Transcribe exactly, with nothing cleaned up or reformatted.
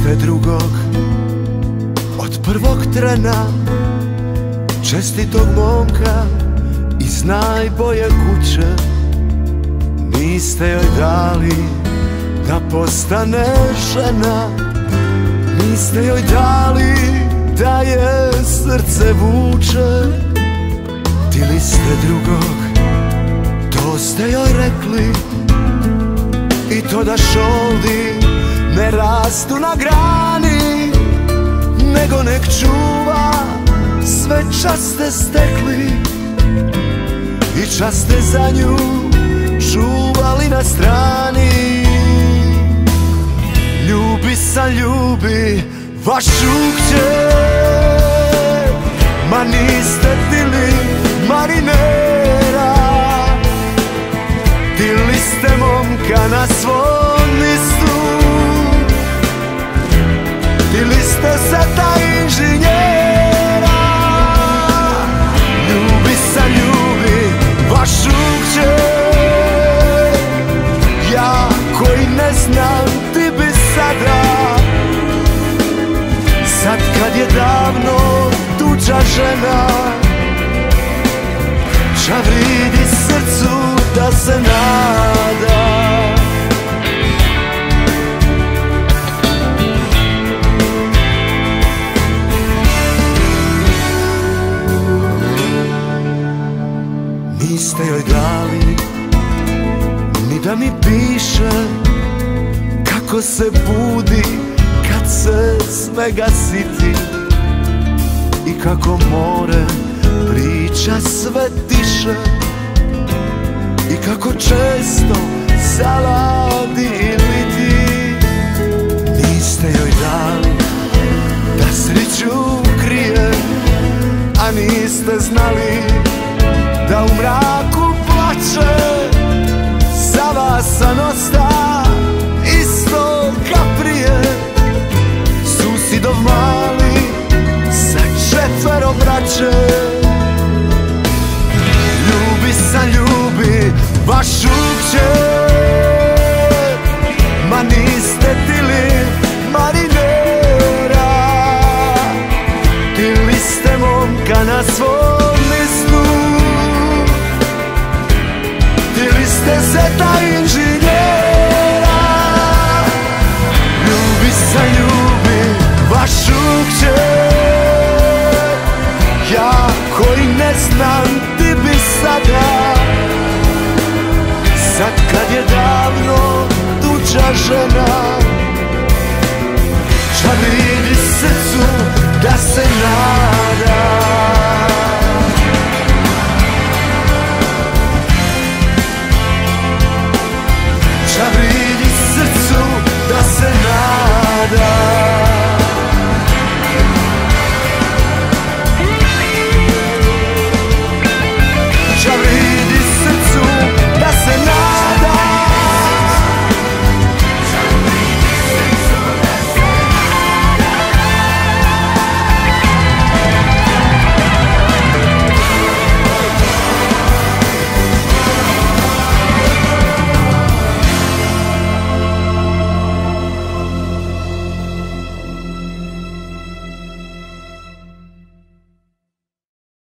ste drugog od prvog trena, čestitog momka iz najbolje kuće. Niste joj dali da postane žena, niste joj dali da je srce vuče. Tili ste drugog, to ste joj rekli, i to da šoldi ne rastu na grani, nego nek čuva sve časte stekli. I časte za nju čuvali na strani. Ljubi sa ljubi vašu kćer, ma niste tili marinera, tili ste momka na svom mistu, tili ste seta inženjera. Ljubi sa ljubi vašu kćer, ja koji ne znam ti bi sada, sad kad je davno tuđa žena, čavridi srcu da se nada. Niste joj dali ni da mi piše kako se budi kad se svega siti, i kako more priča sve tiše, i kako često zaladi i liti. Niste joj dali da sreću krije, a niste znali da u mraku plače. Za vas san osta isto ka prije, susidov mali